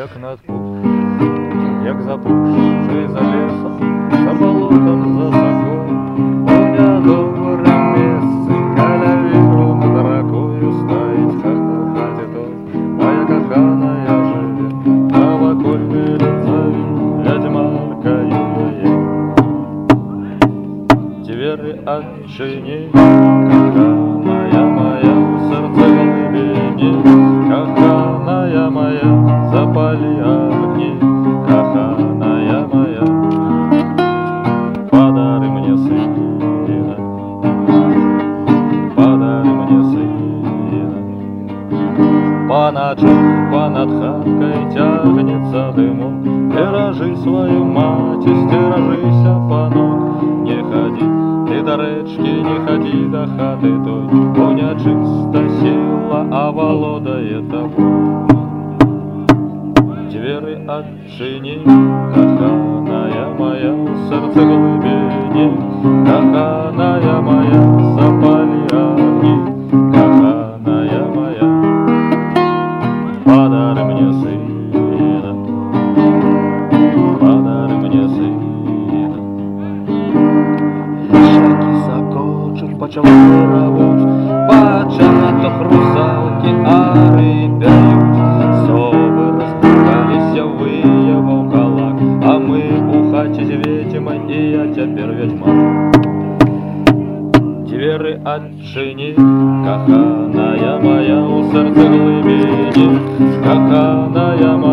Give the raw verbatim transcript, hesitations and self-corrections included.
як надпуш, як запушчий за лесом, за болотом, за сокой, у добре місце, каля вітру над ракою стоїть хата хаті той, моя коханая живе, колокольный лицеві, ведьмаркою є. Двери отчини, коханая моя, в сердце глубине, коханая моя, запали огни, коханая моя, подари мне сына, подари мне сына. По ночам, понад хаткой тянется дымок, стережи свою мать и стережися, панок, не ходи ты до речки, не ходи до хаты той, бо нечиста сила оволодает тобой. Двери отчини, коханая моя, в сердце глубине, коханая моя, запали огни, коханая моя, подари мне сына, подари мне сына. Шаги закочуть, почали работать, бачаток русалки орибяють, совы распугались, вые в уголах, а мы у хаті з ведьмой, и я теперь ведьма. Двери отчини, коханая моя, у сердце глубине, коханая моя.